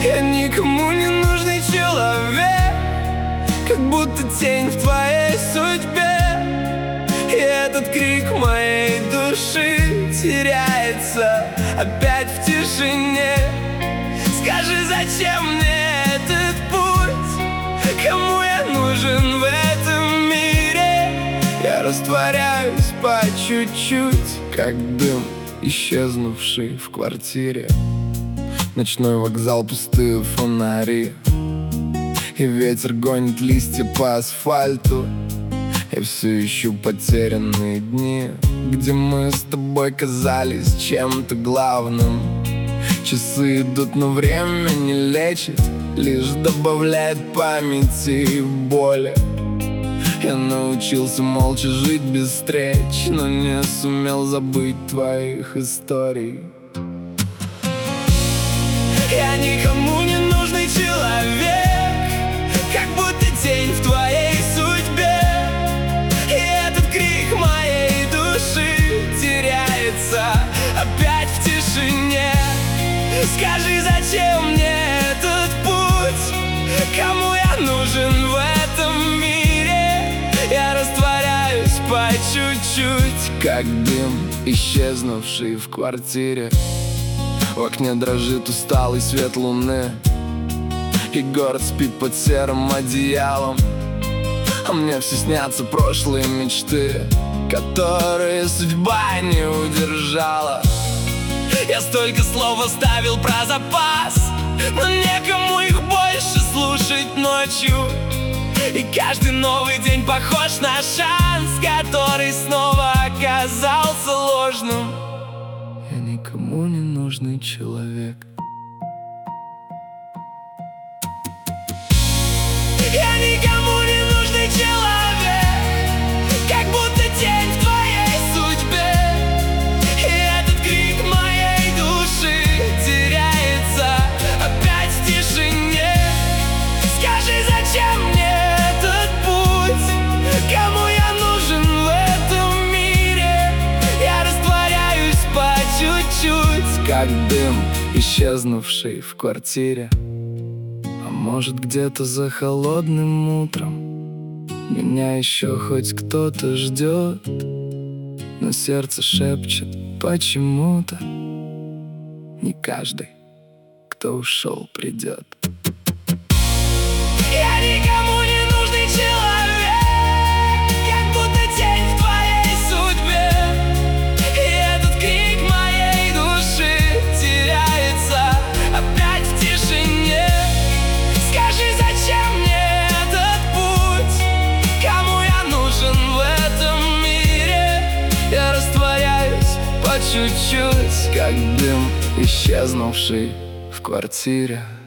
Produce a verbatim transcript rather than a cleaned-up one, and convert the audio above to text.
Я никому не нужный человек, как будто тень в твоей судьбе. И этот крик моей души теряется опять в тишине. Скажи, зачем мне этот путь? Кому я нужен в этом мире? Я растворяюсь по чуть-чуть, как дым, исчезнувший в квартире. Ночной вокзал, пустые фонари, и ветер гонит листья по асфальту. Я все ищу потерянные дни, где мы с тобой казались чем-то главным. Часы идут, но время не лечит, лишь добавляет памяти и боли. Я научился молча жить без встреч, но не сумел забыть твоих историй. Я никому не нужный человек, как будто тень в твоей судьбе. И этот крик моей души теряется опять в тишине. Скажи, зачем мне этот путь? Кому я нужен в этом мире? Я растворяюсь по чуть-чуть, как дым, исчезнувший в квартире. В окне дрожит усталый свет луны, и город спит под серым одеялом. А мне все снятся прошлые мечты, которые судьба не удержала. Я столько слов оставил про запас, но некому их больше слушать ночью. И каждый новый день похож на шанс, который снова оказался ложным. Я никому не нужный человек. Я никому не нужный человек, как будто тень в твоей судьбе. И этот крик моей души теряется опять в тишине. Скажи, зачем мне этот путь? Кому я нужен в этом мире? Я растворяюсь по чуть-чуть, как дым, исчезнувший в квартире. А может, где-то за холодным утром меня еще хоть кто-то ждет, но сердце шепчет почему-то: не каждый, кто ушел, придет. Я никому не нужный человек, как будто тень в твоей судьбе. И этот крик моей души теряется опять в тишине. Скажи, зачем мне этот путь? Кому я нужен в этом мире? Я растворяюсь по чуть-чуть, как дым, исчезнувший в квартире.